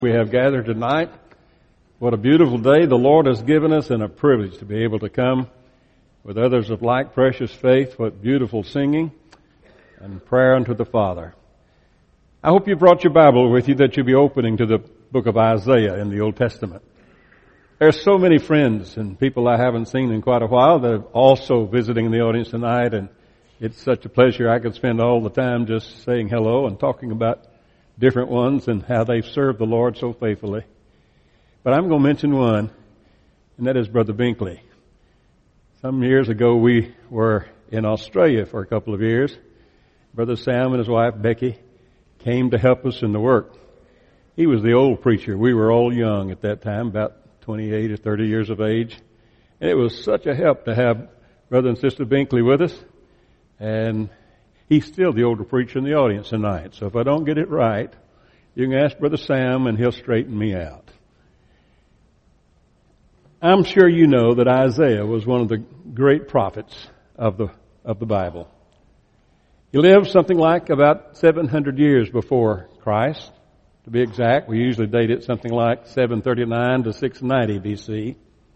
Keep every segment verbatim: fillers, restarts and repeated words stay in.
We have gathered tonight. What a beautiful day the Lord has given us, and a privilege to be able to come with others of like precious faith. What beautiful singing and prayer unto the Father. I hope you brought your Bible with you, that you'll be opening to the book of Isaiah in the Old Testament. There's so many friends and people I haven't seen in quite a while that are also visiting in the audience tonight, and it's such a pleasure. I could spend all the time just saying hello and talking about different ones and how they've served the Lord so faithfully. But I'm going to mention one, and that is Brother Binkley. Some years ago we were in Australia for a couple of years. Brother Sam and his wife Becky came to help us in the work. He was the old preacher. We were all young at that time, about twenty-eight or thirty years of age. And it was such a help to have Brother and Sister Binkley with us. And he's still the older preacher in the audience tonight. So if I don't get it right, you can ask Brother Sam and he'll straighten me out. I'm sure you know that Isaiah was one of the great prophets of the of the Bible. He lived something like about seven hundred years before Christ. To be exact, we usually date it something like seven thirty-nine to six ninety B C.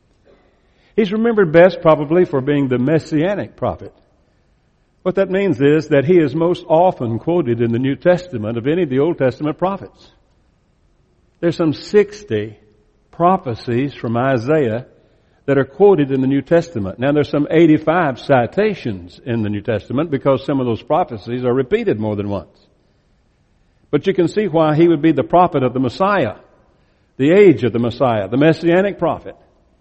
He's remembered best probably for being the Messianic prophet. What that means is that he is most often quoted in the New Testament of any of the Old Testament prophets. There's some sixty prophecies from Isaiah that are quoted in the New Testament. Now there's some eighty-five citations in the New Testament because some of those prophecies are repeated more than once. But you can see why he would be the prophet of the Messiah, the age of the Messiah, the Messianic prophet.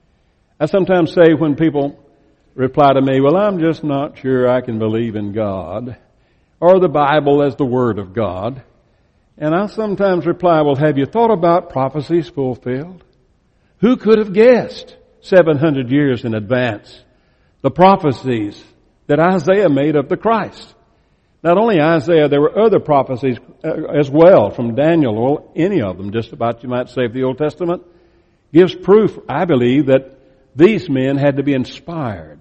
I sometimes say when people reply to me, well, I'm just not sure I can believe in God or the Bible as the Word of God. And I sometimes reply, well, have you thought about prophecies fulfilled? Who could have guessed seven hundred years in advance the prophecies that Isaiah made of the Christ? Not only Isaiah, there were other prophecies as well from Daniel, or any of them, just about you might say of the Old Testament, gives proof, I believe, that these men had to be inspired.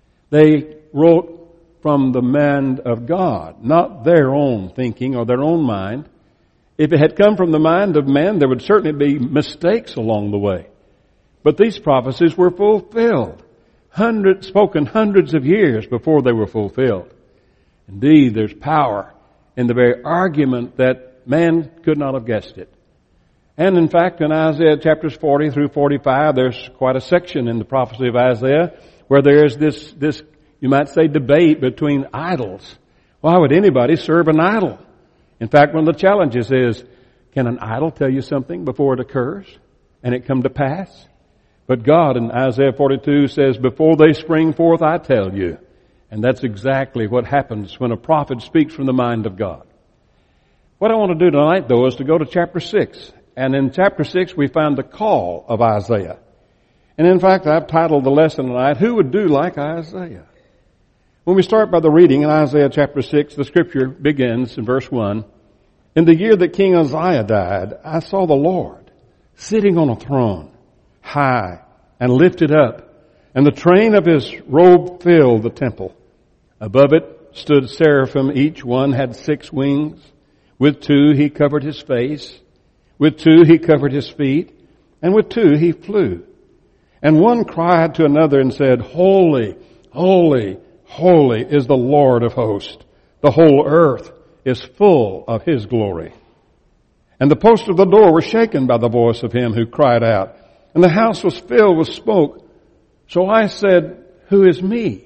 They wrote from the mind of God, not their own thinking or their own mind. If it had come from the mind of man, there would certainly be mistakes along the way. But these prophecies were fulfilled, hundreds, spoken hundreds of years before they were fulfilled. Indeed, there's power in the very argument that man could not have guessed it. And in fact, in Isaiah chapters forty through forty-five, there's quite a section in the prophecy of Isaiah where there's this, this, you might say, debate between idols. Why would anybody serve an idol? In fact, one of the challenges is, can an idol tell you something before it occurs and it come to pass? But God in Isaiah forty-two says, before they spring forth, I tell you. And that's exactly what happens when a prophet speaks from the mind of God. What I want to do tonight, though, is to go to chapter six. And in chapter six, we find the call of Isaiah. And in fact, I've titled the lesson tonight, Who Would Do Like Isaiah? When we start by the reading in Isaiah chapter six, the scripture begins in verse one. In the year that King Uzziah died, I saw the Lord sitting on a throne, high and lifted up, and the train of his robe filled the temple. Above it stood seraphim, each one had six wings. With two he covered his face, with two he covered his feet, and with two he flew. And one cried to another and said, Holy, holy, holy is the Lord of hosts. The whole earth is full of his glory. And the posts of the door were shaken by the voice of him who cried out, and the house was filled with smoke. So I said, Who is me?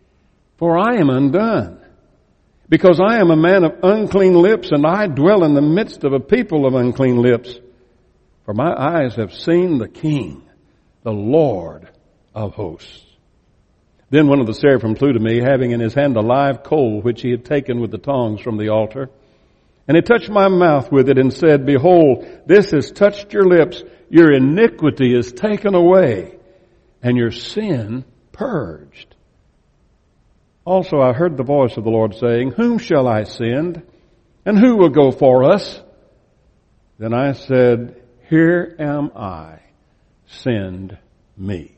For I am undone, because I am a man of unclean lips, and I dwell in the midst of a people of unclean lips. For my eyes have seen the King, the Lord of hosts. Then one of the seraphim flew to me, having in his hand a live coal which he had taken with the tongs from the altar. And he touched my mouth with it and said, Behold, this has touched your lips. Your iniquity is taken away, and your sin purged. Also I heard the voice of the Lord saying, Whom shall I send? And who will go for us? Then I said, Here am I, send me.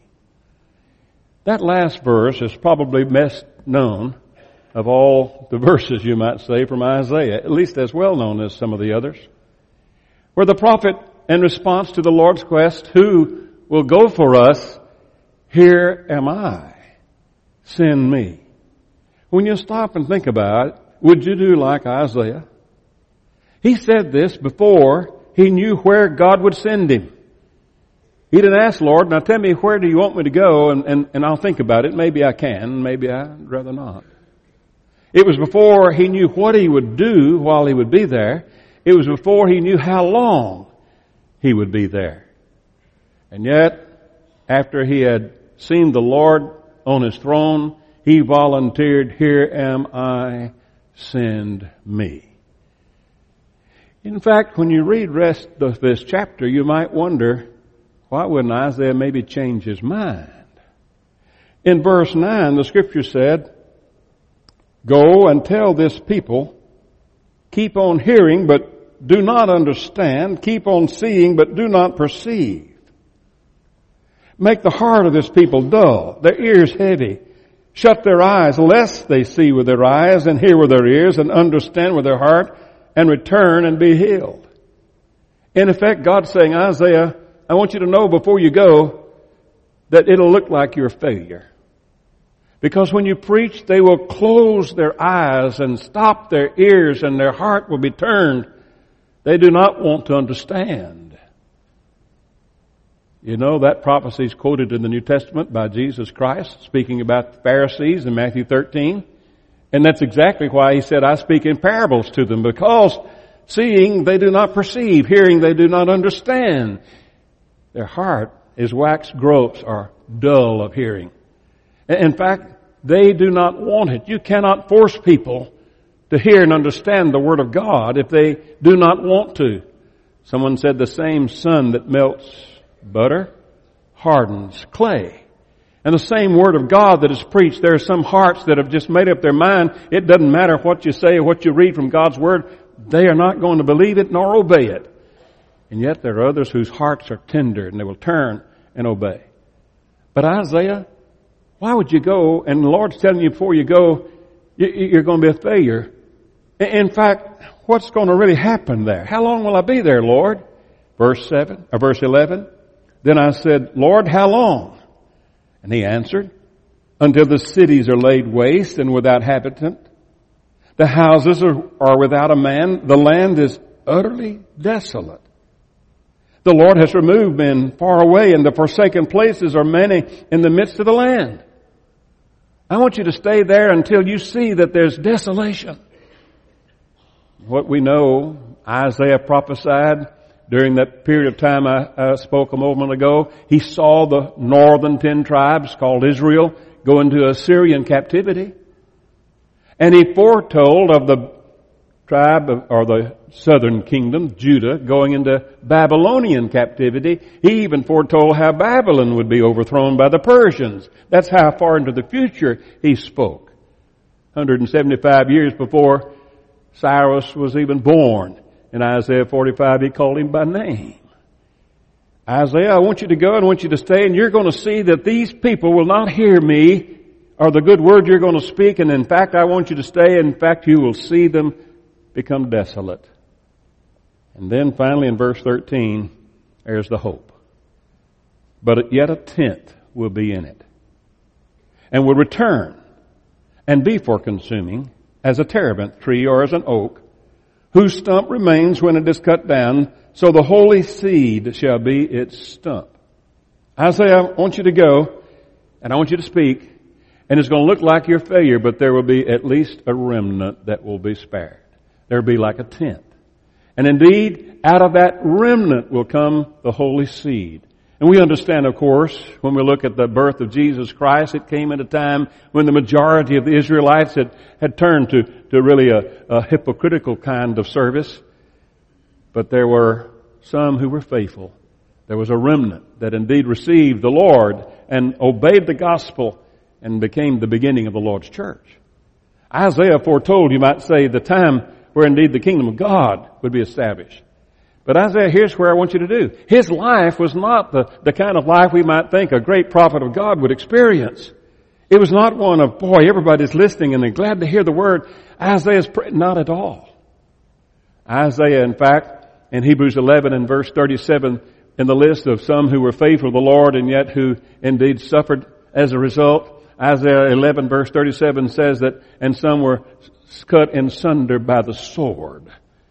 That last verse is probably best known of all the verses, you might say, from Isaiah, at least as well known as some of the others, where the prophet in response to the Lord's quest, who will go for us? Here am I. Send me. When you stop and think about it, would you do like Isaiah? He said this before he knew where God would send him. He didn't ask, Lord, now tell me, where do you want me to go? And, and, and I'll think about it. Maybe I can. Maybe I'd rather not. It was before he knew what he would do while he would be there. It was before he knew how long he would be there. And yet, after he had seen the Lord on his throne, he volunteered, here am I, send me. In fact, when you read the rest of this chapter, you might wonder, why wouldn't Isaiah maybe change his mind? In verse nine, the scripture said, go and tell this people, keep on hearing, but do not understand. Keep on seeing, but do not perceive. Make the heart of this people dull, their ears heavy. Shut their eyes, lest they see with their eyes and hear with their ears and understand with their heart and return and be healed. In effect, God's saying, Isaiah, I want you to know before you go that it'll look like you're a failure. Because when you preach, they will close their eyes and stop their ears and their heart will be turned. They do not want to understand. You know, that prophecy is quoted in the New Testament by Jesus Christ, speaking about the Pharisees in Matthew thirteen. And that's exactly why he said, I speak in parables to them, because seeing they do not perceive, hearing they do not understand. Their heart is wax gross or dull of hearing. In fact, they do not want it. You cannot force people to hear and understand the Word of God if they do not want to. Someone said the same sun that melts butter hardens clay. And the same Word of God that is preached, there are some hearts that have just made up their mind, it doesn't matter what you say or what you read from God's Word, they are not going to believe it nor obey it. And yet there are others whose hearts are tender and they will turn and obey. But Isaiah, why would you go, and the Lord's telling you before you go, you're going to be a failure. In fact, what's going to really happen there? How long will I be there, Lord? Verse seven, or verse eleven. Then I said, Lord, how long? And he answered, until the cities are laid waste and without habitant. The houses are, are without a man. The land is utterly desolate. The Lord has removed men far away, and the forsaken places are many in the midst of the land. I want you to stay there until you see that there's desolation. What we know, Isaiah prophesied during that period of time I, I spoke a moment ago. He saw the northern ten tribes called Israel go into Assyrian captivity. And he foretold of the tribe of, or the southern kingdom, Judah, going into Babylonian captivity. He even foretold how Babylon would be overthrown by the Persians. That's how far into the future he spoke. one hundred seventy-five years before Cyrus was even born. In Isaiah forty-five, he called him by name. Isaiah, I want you to go and I want you to stay, and you're going to see that these people will not hear me or the good word you're going to speak. And in fact, I want you to stay. In fact, you will see them become desolate. And then finally in verse thirteen, there's the hope. But yet a tenth will be in it, and will return and be for consuming as a terebinth tree or as an oak, whose stump remains when it is cut down, so the holy seed shall be its stump. Isaiah, I want you to go, and I want you to speak, and it's going to look like your failure, but there will be at least a remnant that will be spared. There will be like a tenth. And indeed, out of that remnant will come the holy seed. And we understand, of course, when we look at the birth of Jesus Christ, it came at a time when the majority of the Israelites had, had turned to, to really a, a hypocritical kind of service. But there were some who were faithful. There was a remnant that indeed received the Lord and obeyed the gospel and became the beginning of the Lord's church. Isaiah foretold, you might say, the time where indeed the kingdom of God would be established. But Isaiah, here's where I want you to do. His life was not the, the kind of life we might think a great prophet of God would experience. It was not one of, boy, everybody's listening and they're glad to hear the word. Isaiah's, not at all. Isaiah, in fact, in Hebrews eleven and verse thirty-seven, in the list of some who were faithful to the Lord and yet who indeed suffered as a result, Isaiah eleven verse thirty-seven says that, and some were cut in sunder by the sword.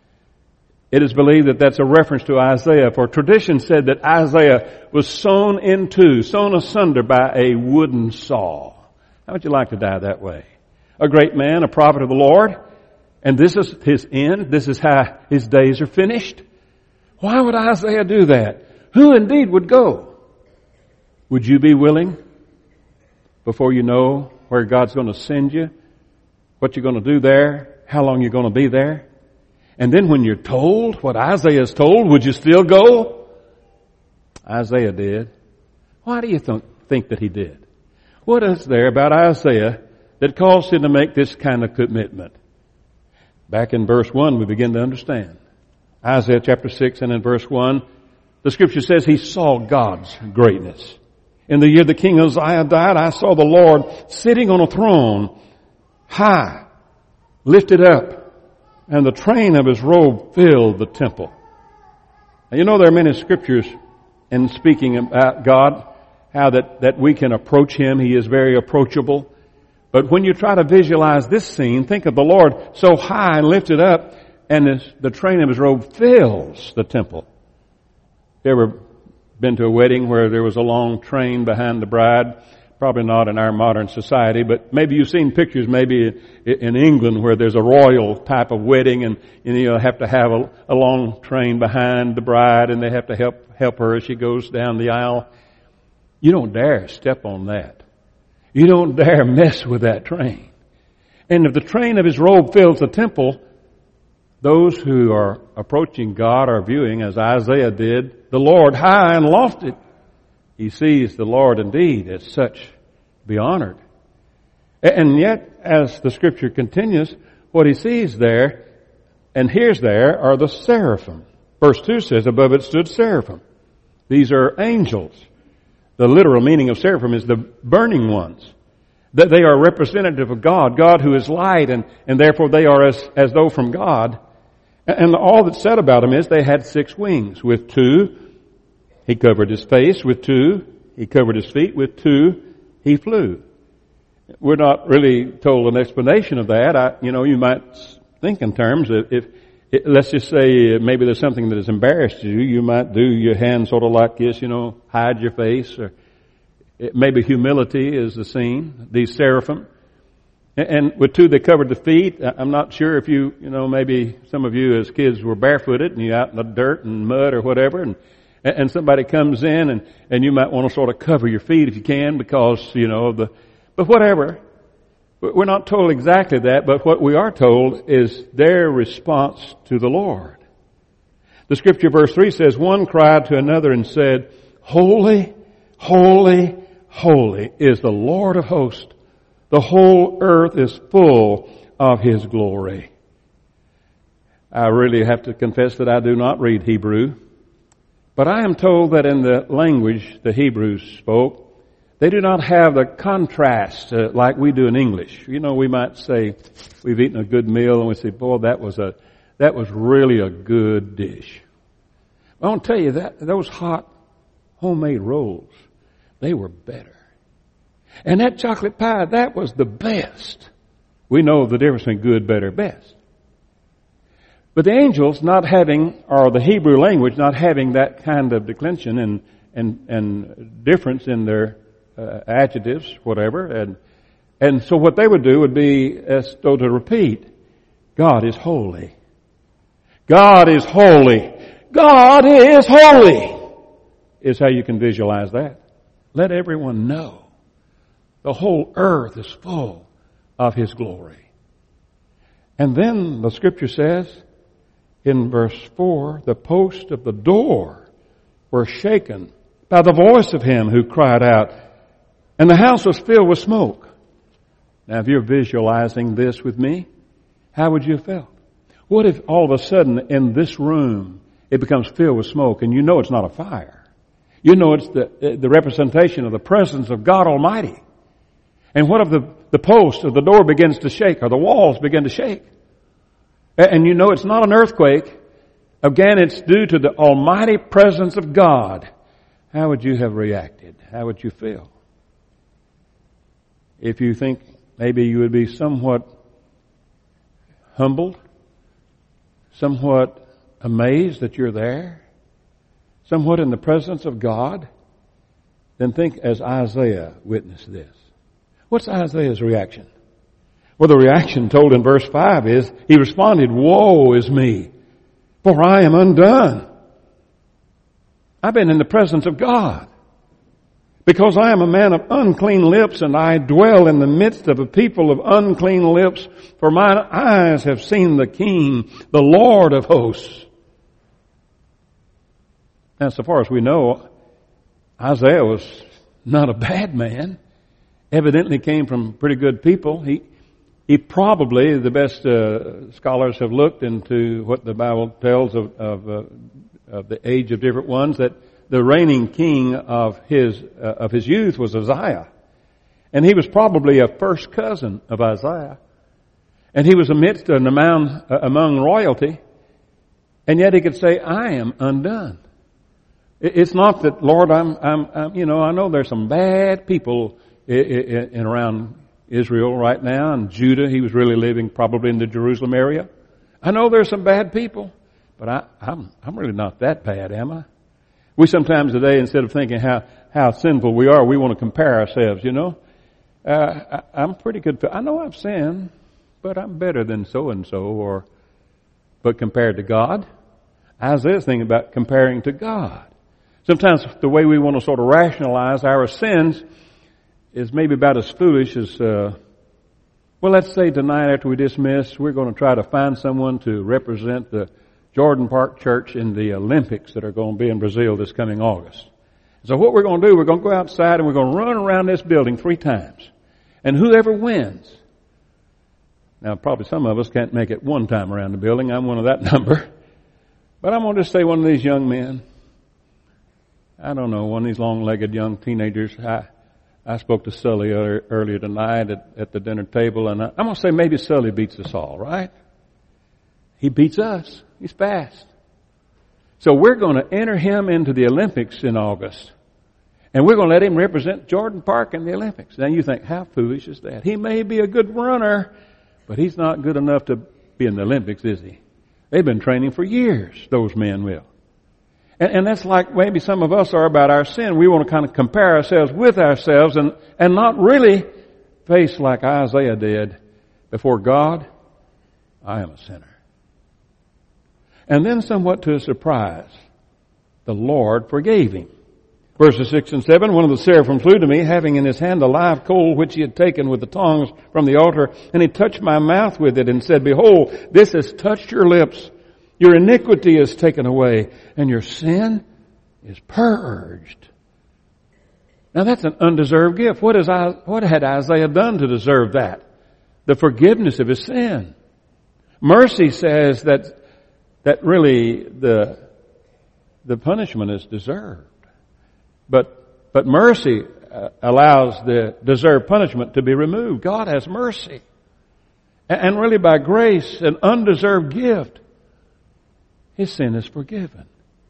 It is believed that that's a reference to Isaiah, for tradition said that Isaiah was sown in two, sown asunder by a wooden saw. How would you like to die that way? A great man, a prophet of the Lord, and this is his end. This is how his days are finished. Why would Isaiah do that? Who indeed would go? Would you be willing, before you know where God's going to send you, what you're going to do there, how long you're going to be there? And then when you're told what Isaiah is told, would you still go? Isaiah did. Why do you th- think that he did? What is there about Isaiah that caused him to make this kind of commitment? Back in verse one, we begin to understand. Isaiah chapter six and in verse one, the scripture says he saw God's greatness. In the year the king Uzziah died, I saw the Lord sitting on a throne, high, lifted up, and the train of his robe filled the temple. Now, you know, there are many scriptures in speaking about God, how that, that we can approach him. He is very approachable. But when you try to visualize this scene, think of the Lord so high and lifted up, and this, the train of his robe fills the temple. You ever been to a wedding where there was a long train behind the bride? Probably not in our modern society, but maybe you've seen pictures maybe in England where there's a royal type of wedding, and, and you know, have to have a, a long train behind the bride, and they have to help help her as she goes down the aisle. You don't dare step on that. You don't dare mess with that train. And if the train of his robe fills the temple, those who are approaching God are viewing, as Isaiah did, the Lord high and lofty. He sees the Lord indeed as such be honored. And yet, as the scripture continues, what he sees there and hears there are the seraphim. Verse two says, above it stood seraphim. These are angels. The literal meaning of seraphim is the burning ones. That they are representative of God, God who is light, and, and therefore they are as, as though from God. And all that's said about them is they had six wings. With two, he covered his face. With two, he covered his feet. With two, he flew. We're not really told an explanation of that. I, you know, you might think in terms of, if, if, let's just say maybe there's something that has embarrassed you, you might do your hand sort of like this, you know, hide your face, or it, maybe humility is the scene, these seraphim. And, and with two, they covered the feet. I'm not sure if you, you know, maybe some of you as kids were barefooted and you out in the dirt and mud or whatever, and and somebody comes in and, and you might want to sort of cover your feet if you can because, you know, the, but whatever. We're not told exactly that, but what we are told is their response to the Lord. The scripture verse three says, one cried to another and said, holy, holy, holy is the Lord of hosts. The whole earth is full of his glory. I really have to confess that I do not read Hebrew. But I am told that in the language the Hebrews spoke, they do not have the contrast uh, like we do in English. You know, we might say we've eaten a good meal and we say, boy, that was a that was really a good dish. I want to tell you that those hot homemade rolls, they were better. And that chocolate pie, that was the best. We know the difference between good, better, best. But the angels not having, or the Hebrew language not having that kind of declension and and, and difference in their uh, adjectives, whatever, and and so what they would do would be as though to repeat, God is holy. God is holy. God is holy, is how you can visualize that. Let everyone know the whole earth is full of his glory. And then the scripture says, in verse four, the posts of the door were shaken by the voice of him who cried out, and the house was filled with smoke. Now, if you're visualizing this with me, how would you have felt? What if all of a sudden in this room it becomes filled with smoke, and you know it's not a fire? You know it's the, the representation of the presence of God Almighty. And what if the, the post of the door begins to shake, or the walls begin to shake? And you know it's not an earthquake, Again, it's due to the almighty presence of God. How would you have reacted? How would you feel? If you think maybe you would be somewhat humbled, somewhat amazed that you're there, somewhat in the presence of God, then think as Isaiah witnessed this. What's Isaiah's reaction? Well, the reaction told in verse five is, he responded, "Woe is me, for I am undone. I've been in the presence of God, because I am a man of unclean lips, and I dwell in the midst of a people of unclean lips, for mine eyes have seen the King, the Lord of hosts." Now, so far as we know, Isaiah was not a bad man. Evidently came from pretty good people. He He probably, the best uh, scholars have looked into what the Bible tells of, of, uh, of the age of different ones, that the reigning king of his uh, of his youth was Uzziah, and he was probably a first cousin of Isaiah, and he was amidst an among uh, among royalty, and yet he could say, "I am undone." It, it's not that, Lord, I'm, I'm I'm you know I know there's some bad people in, in, in around Israel right now, and Judah. He was really living probably in the Jerusalem area. I know there's some bad people, but I, I'm, I'm really not that bad, am I? We sometimes today, instead of thinking how, how sinful we are, we want to compare ourselves, you know. Uh, I, I'm pretty good. I know I've sinned, but I'm better than so-and-so, or, but compared to God, Isaiah's thinking about comparing to God. Sometimes the way we want to sort of rationalize our sins is maybe about as foolish as, uh, well, let's say tonight after we dismiss, we're going to try to find someone to represent the Jordan Park Church in the Olympics that are going to be in Brazil this coming August. So what we're going to do, we're going to go outside and we're going to run around this building three times. And whoever wins, now probably some of us can't make it one time around the building. I'm one of that number. But I'm going to just say one of these young men, I don't know, one of these long-legged young teenagers, I, I spoke to Sully earlier tonight at, at the dinner table, and I, I'm going to say maybe Sully beats us all, right? He beats us. He's fast. So we're going to enter him into the Olympics in August, and we're going to let him represent Jordan Park in the Olympics. Now you think, how foolish is that? He may be a good runner, but he's not good enough to be in the Olympics, is he? They've been training for years, those men will. And, and that's like maybe some of us are about our sin. We want to kind of compare ourselves with ourselves and, and not really face like Isaiah did before God. I am a sinner. And then somewhat to his surprise, the Lord forgave him. Verses six and seven, one of the seraphim flew to me, having in his hand a live coal which he had taken with the tongs from the altar, and he touched my mouth with it and said, "Behold, this has touched your lips. Your iniquity is taken away, and your sin is purged." Now that's an undeserved gift. What, is I, what had Isaiah done to deserve that? The forgiveness of his sin. Mercy says that that really the the punishment is deserved. But but mercy uh, allows the deserved punishment to be removed. God has mercy. And, and really by grace, an undeserved gift, his sin is forgiven.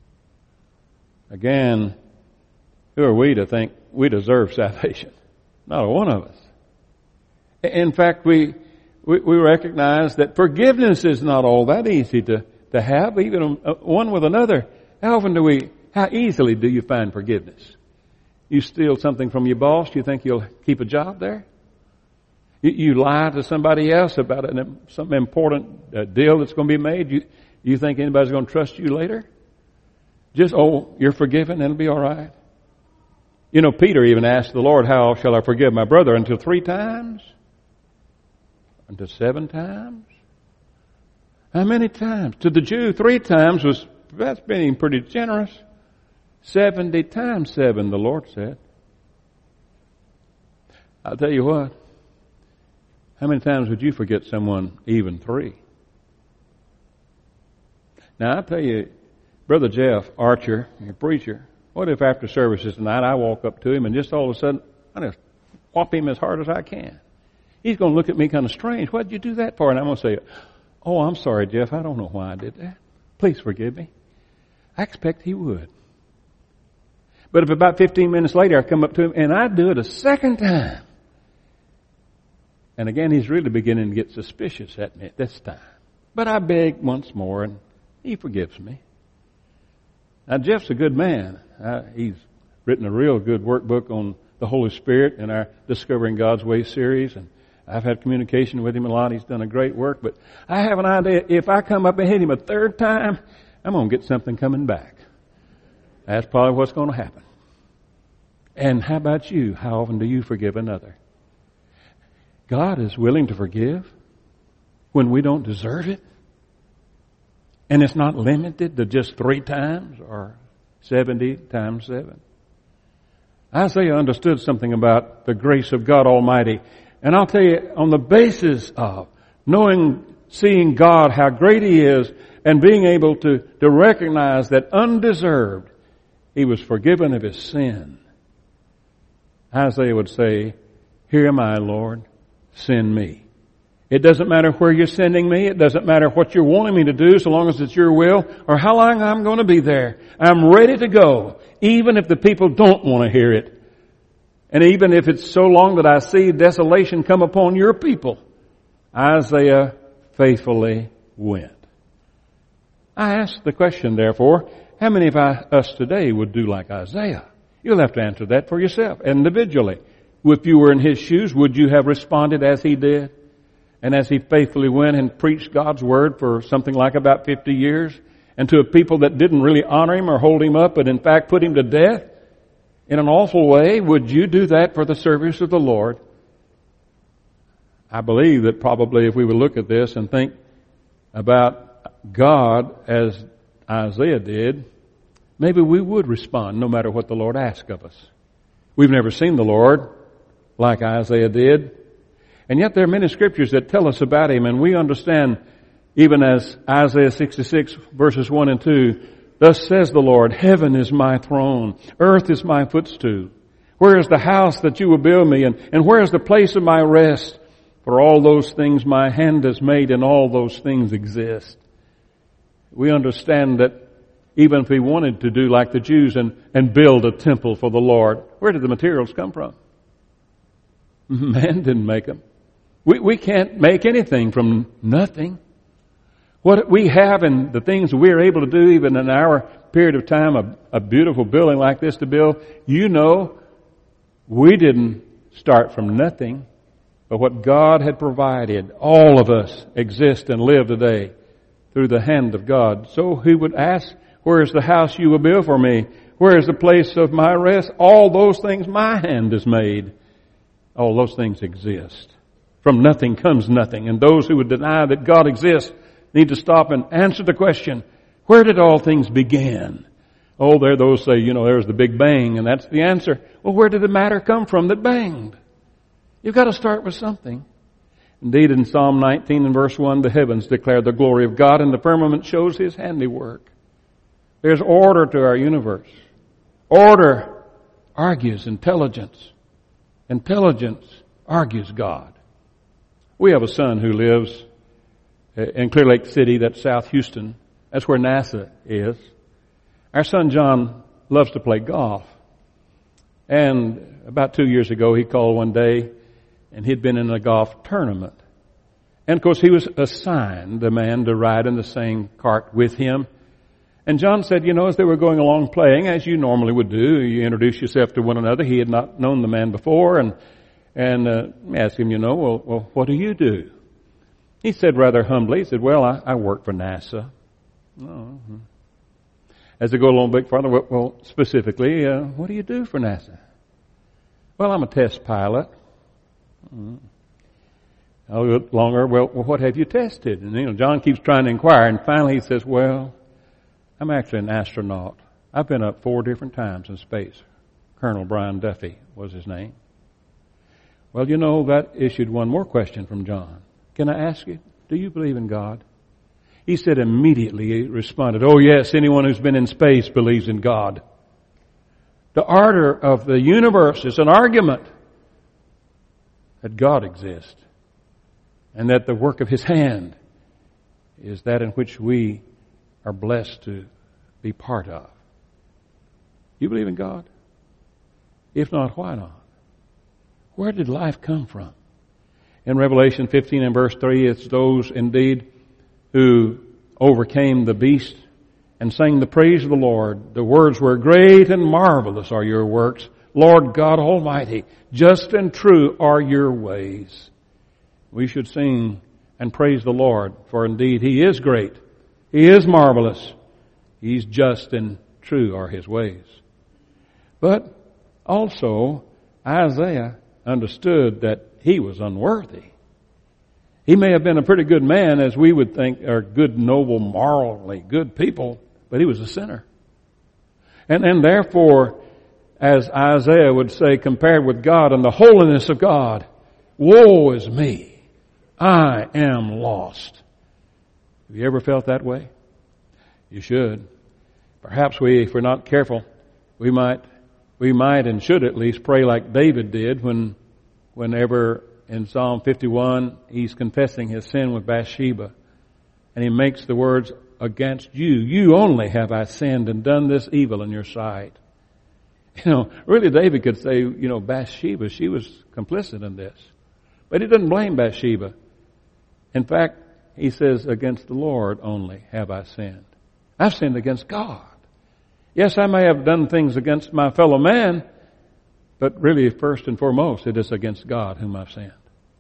Again, who are we to think we deserve salvation? Not a one of us. In fact, we we, we recognize that forgiveness is not all that easy to, to have, even one with another. How often do we, how easily do you find forgiveness? You steal something from your boss, you think you'll keep a job there? You, you lie to somebody else about an, some important uh, deal that's going to be made, you You think anybody's going to trust you later? Just, oh, you're forgiven, it'll be all right. You know, Peter even asked the Lord, how shall I forgive my brother? Until three times? Until seven times? How many times? To the Jew, three times was, that's being pretty generous. Seventy times seven, the Lord said. I'll tell you what. How many times would you forget someone even three? Now, I'll tell you, Brother Jeff Archer, your preacher, what if after services tonight I walk up to him and just all of a sudden I just whop him as hard as I can? He's going to look at me kind of strange. What did you do that for? And I'm going to say, oh, I'm sorry, Jeff. I don't know why I did that. Please forgive me. I expect he would. But if about fifteen minutes later I come up to him and I do it a second time, and again he's really beginning to get suspicious at me at this time. But I beg once more and he forgives me. Now Jeff's a good man. Uh, he's written a real good workbook on the Holy Spirit in our Discovering God's Way series, and I've had communication with him a lot. He's done a great work, but I have an idea if I come up and hit him a third time, I'm going to get something coming back. That's probably what's going to happen. And how about you? How often do you forgive another? God is willing to forgive when we don't deserve it. And it's not limited to just three times or seventy times seven. Isaiah understood something about the grace of God Almighty. And I'll tell you, on the basis of knowing, seeing God, how great He is, and being able to, to recognize that undeserved, he was forgiven of his sin. Isaiah would say, here am I, Lord, send me. It doesn't matter where you're sending me. It doesn't matter what you're wanting me to do, so long as it's your will, or how long I'm going to be there. I'm ready to go, even if the people don't want to hear it. And even if it's so long that I see desolation come upon your people. Isaiah faithfully went. I ask the question, therefore, how many of us today would do like Isaiah? You'll have to answer that for yourself, individually. If you were in his shoes, would you have responded as he did? And as he faithfully went and preached God's word for something like about fifty years, and to a people that didn't really honor him or hold him up, but in fact put him to death in an awful way, would you do that for the service of the Lord? I believe that probably if we would look at this and think about God as Isaiah did, maybe we would respond no matter what the Lord asked of us. We've never seen the Lord like Isaiah did. And yet there are many scriptures that tell us about him, and we understand, even as Isaiah sixty-six verses one and two, thus says the Lord, heaven is my throne, earth is my footstool. Where is the house that you will build me, and, and where is the place of my rest? For all those things my hand has made, and all those things exist. We understand that even if we wanted to do like the Jews and, and build a temple for the Lord, where did the materials come from? Man didn't make them. We, we can't make anything from nothing. What we have and the things we're able to do, even in our period of time, a, a beautiful building like this to build, you know, we didn't start from nothing, but what God had provided, all of us exist and live today through the hand of God. So he would ask, where is the house you will build for me? Where is the place of my rest? All those things my hand has made. All those things exist. From nothing comes nothing. And those who would deny that God exists need to stop and answer the question, where did all things begin? Oh, there those say, you know, there's the Big Bang, and that's the answer. Well, where did the matter come from that banged? You've got to start with something. Indeed, in Psalm nineteen and verse one, the heavens declare the glory of God, and the firmament shows his handiwork. There's order to our universe. Order argues intelligence. Intelligence argues God. We have a son who lives in Clear Lake City, that's South Houston. That's where NASA is. Our son John loves to play golf. And about two years ago, he called one day, and he'd been in a golf tournament. And of course, he was assigned the man to ride in the same cart with him. And John said, you know, as they were going along playing, as you normally would do, you introduce yourself to one another. He had not known the man before, and and uh, asked him, you know, well, well, what do you do? He said rather humbly, he said, well, I, I work for NASA. Oh, as they go along a bit farther, well, well specifically, uh, what do you do for NASA? Well, I'm a test pilot. Mm-hmm. A little bit longer, well, well, what have you tested? And, you know, John keeps trying to inquire, and finally he says, well, I'm actually an astronaut. I've been up four different times in space. Colonel Brian Duffy was his name. Well, you know, that issued one more question from John. Can I ask you, do you believe in God? He said immediately, he responded, oh yes, anyone who's been in space believes in God. The order of the universe is an argument that God exists and that the work of his hand is that in which we are blessed to be part of. You believe in God? If not, why not? Where did life come from? In Revelation fifteen and verse three, it's those indeed who overcame the beast and sang the praise of the Lord. The words were, "Great and marvelous are your works, Lord God Almighty. Just and true are your ways." We should sing and praise the Lord, for indeed He is great. He is marvelous. He's just and true are His ways. But also, Isaiah understood that he was unworthy. He may have been a pretty good man, as we would think are good, noble, morally good people, but he was a sinner. And, and therefore, as Isaiah would say, compared with God and the holiness of God, woe is me, I am lost. Have you ever felt that way? You should. Perhaps we, if we're not careful, we might, we might and should at least pray like David did when, whenever in Psalm fifty-one he's confessing his sin with Bathsheba, and he makes the words, "Against you, you only have I sinned and done this evil in your sight." You know, really David could say, you know, Bathsheba, she was complicit in this. But he doesn't blame Bathsheba. In fact, he says, "Against the Lord only have I sinned." I've sinned against God. Yes, I may have done things against my fellow man, but really, first and foremost, it is against God whom I've sinned.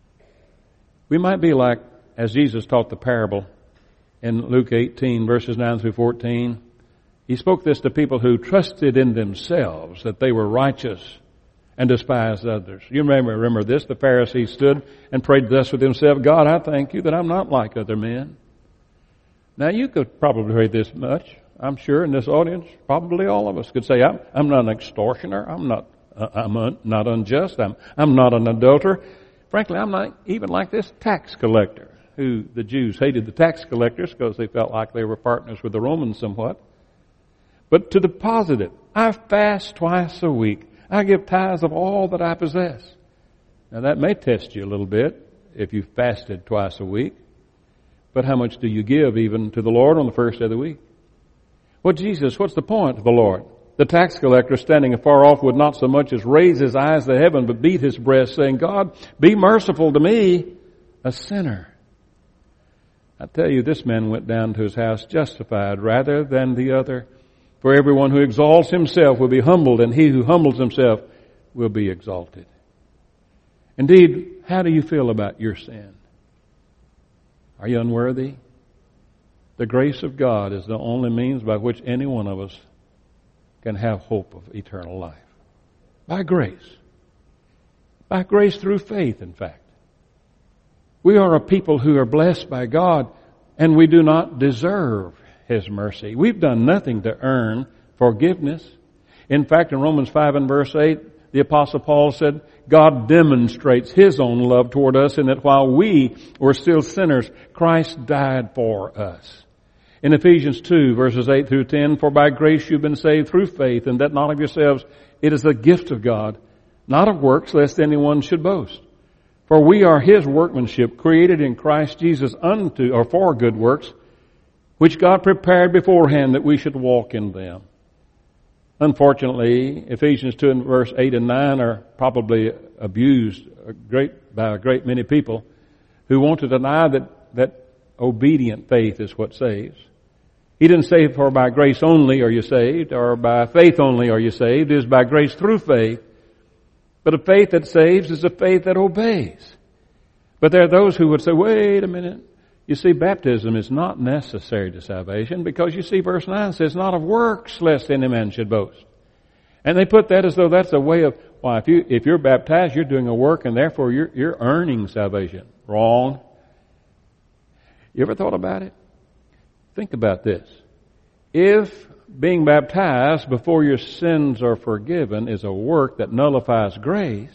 We might be like, as Jesus taught the parable in Luke eighteen, verses nine through fourteen. He spoke this to people who trusted in themselves that they were righteous and despised others. You remember, remember this, the Pharisee stood and prayed thus with himself, "God, I thank you that I'm not like other men." Now, you could probably pray this much. I'm sure in this audience, probably all of us could say, I'm, I'm not an extortioner. I'm not uh, I'm un, not unjust. I'm, I'm not an adulterer. Frankly, I'm not even like this tax collector, who the Jews hated the tax collectors because they felt like they were partners with the Romans somewhat. But to the positive, I fast twice a week. I give tithes of all that I possess. Now that may test you a little bit if you fasted twice a week. But how much do you give even to the Lord on the first day of the week? Well, Jesus, what's the point of the Lord? The tax collector standing afar off would not so much as raise his eyes to heaven, but beat his breast, saying, "God, be merciful to me, a sinner." I tell you, this man went down to his house justified rather than the other. For everyone who exalts himself will be humbled, and he who humbles himself will be exalted. Indeed, how do you feel about your sin? Are you unworthy? The grace of God is the only means by which any one of us can have hope of eternal life. By grace. By grace through faith, in fact. We are a people who are blessed by God, and we do not deserve His mercy. We've done nothing to earn forgiveness. In fact, in Romans five and verse eight, the Apostle Paul said, God demonstrates His own love toward us in that while we were still sinners, Christ died for us. In Ephesians two, verses eight through ten, for by grace you've been saved through faith, and that not of yourselves, it is a gift of God, not of works, lest anyone should boast. For we are His workmanship, created in Christ Jesus unto, or for good works, which God prepared beforehand that we should walk in them. Unfortunately, Ephesians two and verse eight and nine are probably abused a great, by a great many people who want to deny that, that obedient faith is what saves. He didn't say, for by grace only are you saved, or by faith only are you saved. It is by grace through faith. But a faith that saves is a faith that obeys. But there are those who would say, wait a minute. You see, baptism is not necessary to salvation because you see verse nine says, not of works, lest any man should boast. And they put that as though that's a way of, well, if, you, if you're baptized, you're doing a work and therefore you're, you're earning salvation. Wrong. You ever thought about it? Think about this. If being baptized before your sins are forgiven is a work that nullifies grace,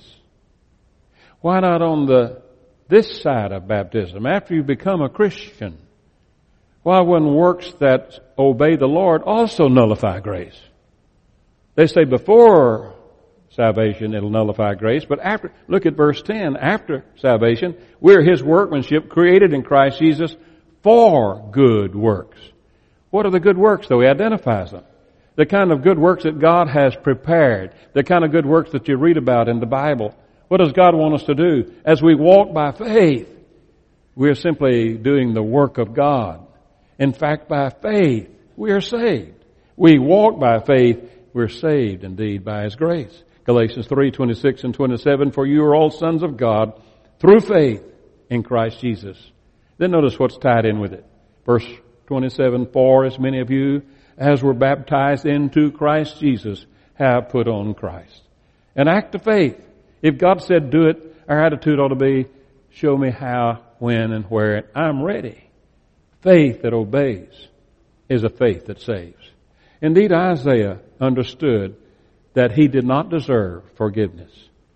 why not on the this side of baptism, after you become a Christian? Why wouldn't works that obey the Lord also nullify grace? They say before salvation it'll nullify grace, but after, look at verse ten, after salvation, we're His workmanship created in Christ Jesus for good works. What are the good works, though? He identifies them. The kind of good works that God has prepared. The kind of good works that you read about in the Bible. What does God want us to do? As we walk by faith, we are simply doing the work of God. In fact, by faith, we are saved. We walk by faith, we're saved indeed by His grace. Galatians three, twenty-six and twenty-seven, for you are all sons of God through faith in Christ Jesus. Then notice what's tied in with it. Verse twenty-seven, for as many of you as were baptized into Christ Jesus have put on Christ. An act of faith. If God said do it, our attitude ought to be, show me how, when, and where. I'm ready. Faith that obeys is a faith that saves. Indeed, Isaiah understood that he did not deserve forgiveness.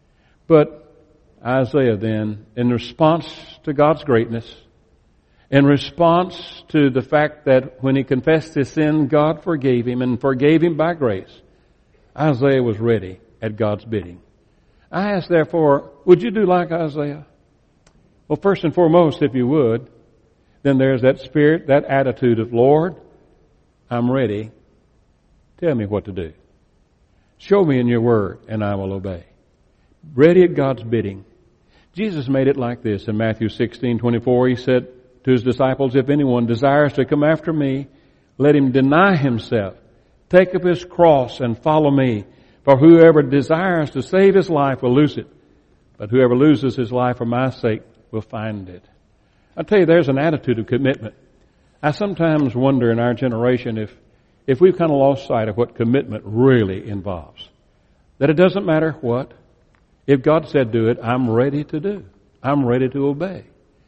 But Isaiah then, in response to God's greatness, in response to the fact that when he confessed his sin, God forgave him and forgave him by grace, Isaiah was ready at God's bidding. I ask, therefore, would you do like Isaiah? Well, first and foremost, if you would, then there's that spirit, that attitude of, Lord, I'm ready. Tell me what to do. Show me in your word, and I will obey. Ready at God's bidding. Jesus made it like this in Matthew sixteen twenty-four. He said to his disciples, if anyone desires to come after me, let him deny himself, take up his cross, and follow me. For whoever desires to save his life will lose it, but whoever loses his life for my sake will find it. I tell you, there's an attitude of commitment. I sometimes wonder in our generation if if we've kind of lost sight of what commitment really involves. That it doesn't matter what. If God said do it, I'm ready to do. I'm ready to obey.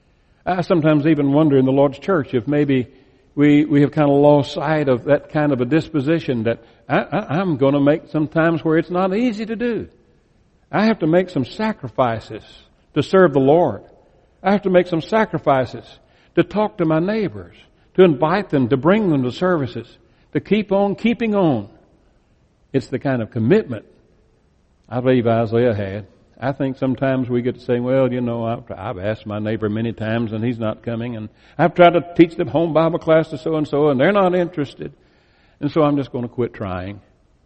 I sometimes even wonder in the Lord's church if maybe we, we have kind of lost sight of that kind of a disposition that I, I, I'm going to make some times where it's not easy to do. I have to make some sacrifices to serve the Lord. I have to make some sacrifices to talk to my neighbors, to invite them, to bring them to services, to keep on keeping on. It's the kind of commitment I believe Isaiah had. I think sometimes we get to say, well, you know, I've, I've asked my neighbor many times and he's not coming, and I've tried to teach them home Bible class to so-and-so and they're not interested, and so I'm just going to quit trying.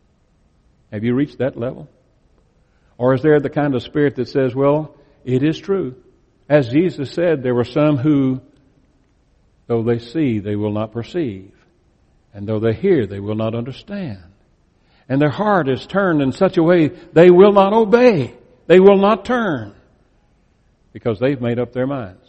Have you reached that level? Or is there the kind of spirit that says, well, it is true. As Jesus said, there were some who, though they see, they will not perceive. And though they hear, they will not understand. And their heart is turned in such a way they will not obey. They will not turn. Because they've made up their minds.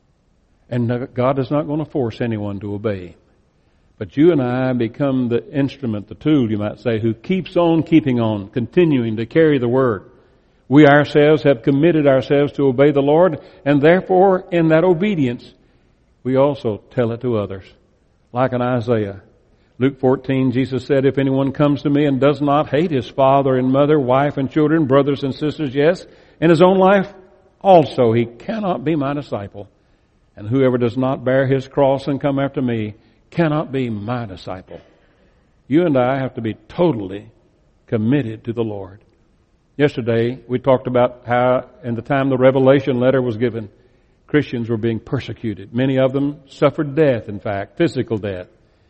And God is not going to force anyone to obey. But you and I become the instrument, the tool, you might say, who keeps on keeping on, continuing to carry the Word. We ourselves have committed ourselves to obey the Lord, and therefore, in that obedience, we also tell it to others. Like in Isaiah. Luke fourteen, Jesus said, if anyone comes to me and does not hate his father and mother, wife and children, brothers and sisters, yes, in his own life also, he cannot be my disciple. And whoever does not bear his cross and come after me cannot be my disciple. You and I have to be totally committed to the Lord. Yesterday, we talked about how in the time the Revelation letter was given, Christians were being persecuted. Many of them suffered death, in fact, physical death.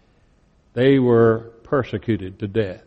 They were persecuted to death.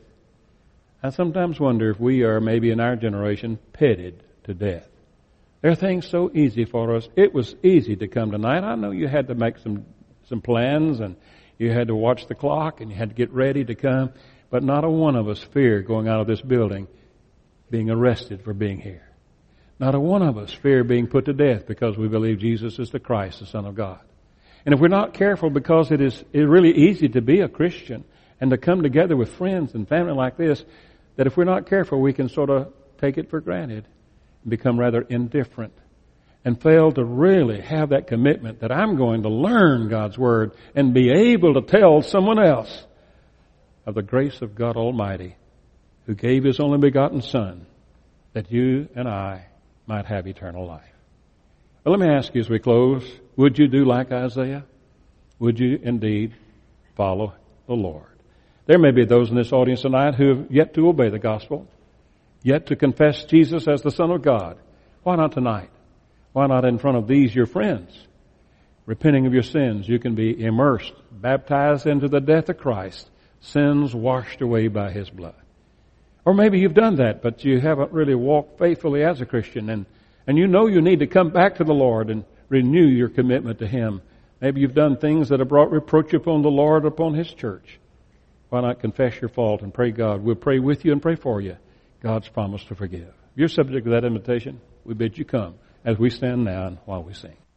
I sometimes wonder if we are maybe in our generation petted to death. There are things so easy for us. It was easy to come tonight. I know you had to make some, some plans and you had to watch the clock and you had to get ready to come. But not a one of us feared going out of this building being arrested for being here. Not a one of us fear being put to death because we believe Jesus is the Christ, the Son of God. And if we're not careful, because it is it's really easy to be a Christian and to come together with friends and family like this, that if we're not careful, we can sort of take it for granted and become rather indifferent and fail to really have that commitment that I'm going to learn God's Word and be able to tell someone else of the grace of God Almighty, who gave His only begotten Son, that you and I might have eternal life. Well, let me ask you as we close, would you do like Isaiah? Would you indeed follow the Lord? There may be those in this audience tonight who have yet to obey the gospel, yet to confess Jesus as the Son of God. Why not tonight? Why not in front of these, your friends? repenting of your sins, you can be immersed, baptized into the death of Christ, sins washed away by His blood. Or maybe you've done that, but you haven't really walked faithfully as a Christian, and, and you know you need to come back to the Lord and renew your commitment to Him. Maybe you've done things that have brought reproach upon the Lord, upon His church. Why not confess your fault and pray God? We'll pray with you and pray for you. God's promised to forgive. If you're subject to that invitation, we bid you come as we stand now and while we sing.